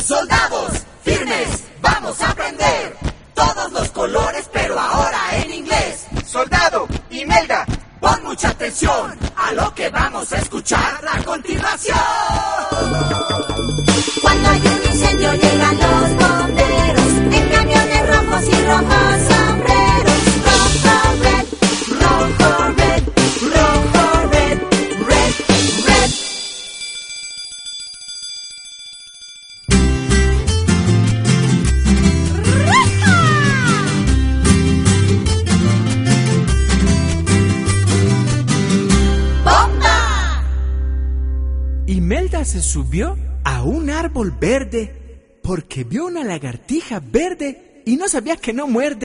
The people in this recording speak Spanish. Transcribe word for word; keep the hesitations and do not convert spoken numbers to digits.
Soldados, firmes, vamos a aprender todos los colores, pero ahora en inglés. Soldado, Imelda, pon mucha atención a lo que vamos a escuchar a continuación. Cuando hay un incendio llegan los bomberos en camiones rojos y rojos sombreros. Rojo, red, rojo, red, rojo, red, red, red. ¡Bomba! Imelda se subió a un árbol verde porque vio una lagartija verde y no sabía que no muerde.